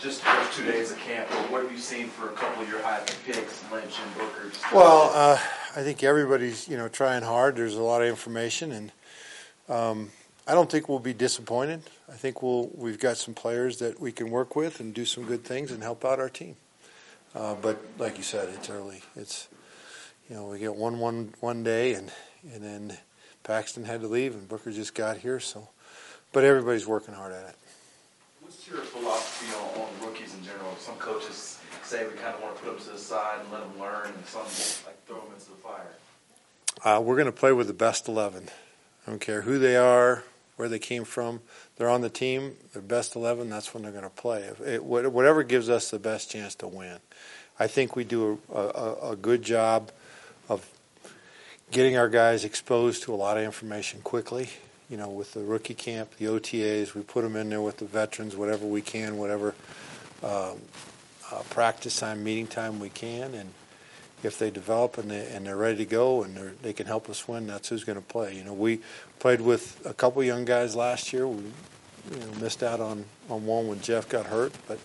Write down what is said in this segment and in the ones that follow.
just the first 2 days of camp, but what have you seen for a couple of your Heisman picks, Lynch and Booker? Well, I think everybody's trying hard. There's a lot of information, and I don't think we'll be disappointed. I think we've got some players that we can work with and do some good things and help out our team. But like you said, it's early. It's we get one day, and then Paxton had to leave, and Booker just got here. So, but everybody's working hard at it. What's your philosophy on rookies in general? Some coaches say we kind of want to put them to the side and let them learn, and some like throw them into the fire. We're going to play with the best 11. I don't care who they are, where they came from. They're on the team. They're best 11. That's when they're going to play. Whatever gives us the best chance to win. I think we do a good job of getting our guys exposed to a lot of information quickly. With the rookie camp, the OTAs, we put them in there with the veterans, whatever we can, whatever practice time, meeting time we can, and if they develop and they're ready to go and they can help us win, that's who's going to play. We played with a couple young guys last year. We missed out on one when Jeff got hurt, but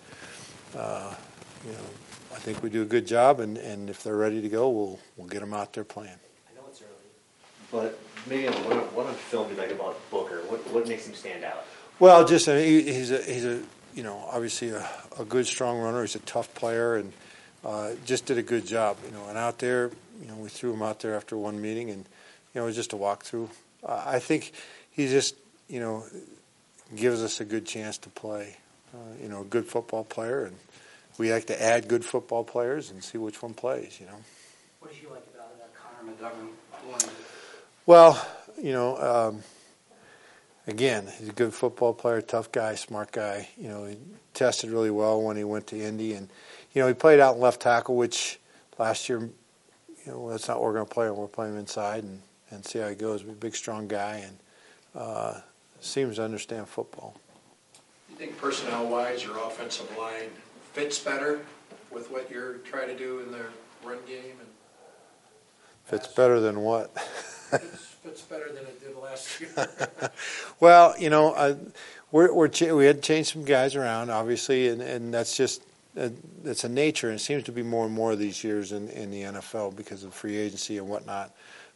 I think we do a good job, and if they're ready to go, we'll get them out there playing. I know it's early, but maybe what on film do you like about Booker? What makes him stand out? Well, just he's a obviously a good strong runner. He's a tough player, and just did a good job. And out there, we threw him out there after one meeting, and it was just a walkthrough. I think he just gives us a good chance to play. A good football player, and we like to add good football players and see which one plays. What did you like about Connor McGovern? Well, again, he's a good football player, tough guy, smart guy. He tested really well when he went to Indy, and he played out in left tackle, which last year, that's not what we're going to play him. We're playing him inside and see how he goes. He's a big, strong guy, and seems to understand football. You think personnel-wise, your offensive line fits better with what you're trying to do in the run game? And fits better than what? Fits better than it did last year. Well, we had to change some guys around, obviously, and that's just it's a nature, and it seems to be more and more these years in the NFL because of free agency and whatnot.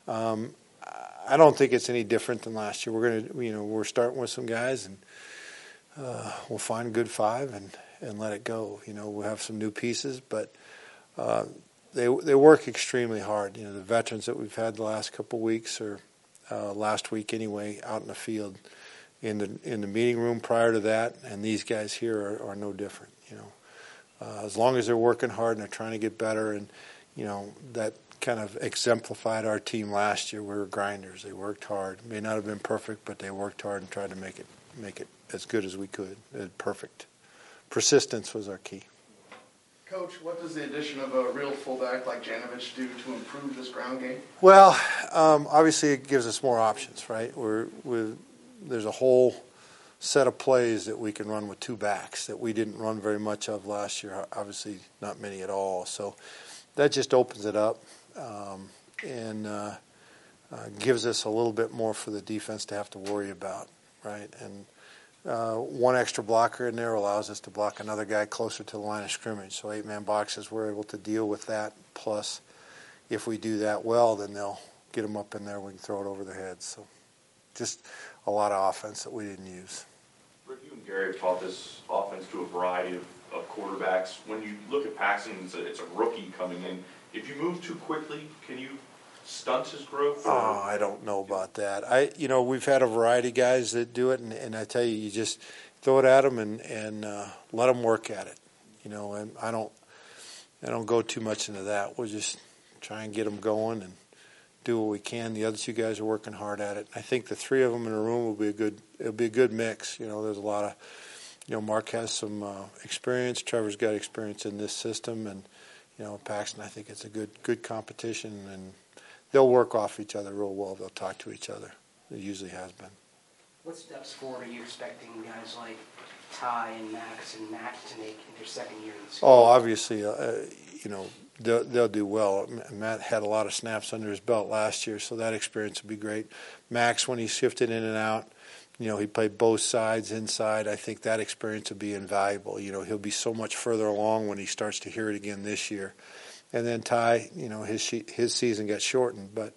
I don't think it's any different than last year. We're starting with some guys, and we'll find a good five and let it go. We'll have some new pieces, but they work extremely hard. The veterans that we've had the last couple of weeks, or last week anyway, out in the field, in the meeting room prior to that, and these guys here are no different. As long as they're working hard and they're trying to get better, and that kind of exemplified our team last year. We were grinders. They worked hard. May not have been perfect, but they worked hard and tried to make it as good as we could. Perfect. Persistence was our key. Coach, what does the addition of a real fullback like Janovich do to improve this ground game? Well, obviously it gives us more options, right? There's a whole set of plays that we can run with two backs that we didn't run very much of last year, obviously not many at all. So that just opens it up and gives us a little bit more for the defense to have to worry about, right? And one extra blocker in there allows us to block another guy closer to the line of scrimmage. So 8-man boxes, we're able to deal with that. Plus, if we do that well, then they'll get them up in there. We can throw it over their heads. So just a lot of offense that we didn't use. Rick, you and Gary have taught this offense to a variety of quarterbacks. When you look at Paxton, it's a rookie coming in. If you move too quickly, can you stunt his growth? Oh, I don't know about that. We've had a variety of guys that do it, and I tell you, you just throw it at them and let them work at it. And I don't go too much into that. We'll just try and get them going and do what we can. The other two guys are working hard at it. I think the three of them in a room it'll be a good mix. There's a lot of, Mark has some experience. Trevor's got experience in this system, and Paxton. I think it's a good competition, and they'll work off each other real well. They'll talk to each other. It usually has been. What steps forward are you expecting guys like Ty and Max and Matt to make in their second year in the school? Oh, obviously, they'll do well. Matt had a lot of snaps under his belt last year, so that experience will be great. Max, when he shifted in and out, He played both sides inside. I think that experience will be invaluable. He'll be so much further along when he starts to hear it again this year. And then Ty, his season got shortened, but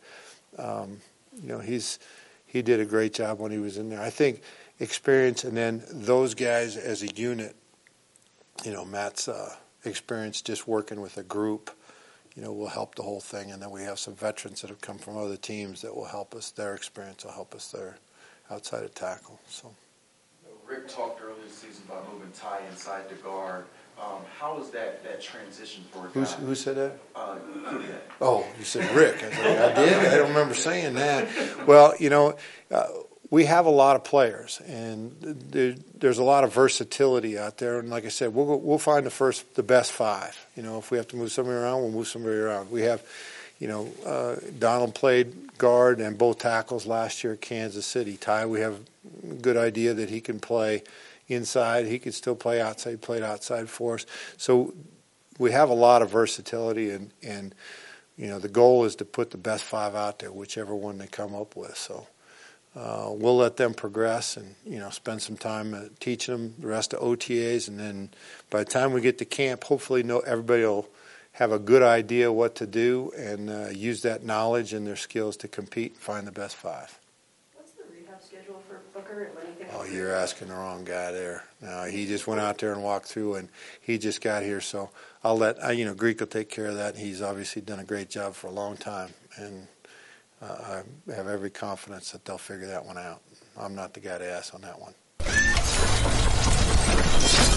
he did a great job when he was in there. I think experience, and then those guys as a unit. Matt's experience just working with a group, will help the whole thing. And then we have some veterans that have come from other teams that will help us. Their experience will help us there outside of tackle. So. Rick talked earlier this season about moving Ty inside the guard. How was that transition for a guy? Who said that? Yeah. Oh, you said Rick. I was like, I did? I don't remember saying that. Well, we have a lot of players, and there's a lot of versatility out there. And like I said, we'll find the best five. If we have to move somebody around, we'll move somebody around. We have, Donald played guard and both tackles last year at Kansas City. Ty, we have a good idea that he can play inside. He could still play outside. He played outside for us. So we have a lot of versatility, and the goal is to put the best five out there, whichever one they come up with. So. We'll let them progress and, spend some time teaching them the rest of OTAs. And then by the time we get to camp, hopefully everybody will have a good idea what to do and use that knowledge and their skills to compete and find the best five. What's the rehab schedule for Booker and when do you think? Oh, you're asking the wrong guy there. No, he just went out there and walked through, and he just got here. So I'll let, Greek will take care of that. He's obviously done a great job for a long time. And I have every confidence that they'll figure that one out. I'm not the guy to ask on that one.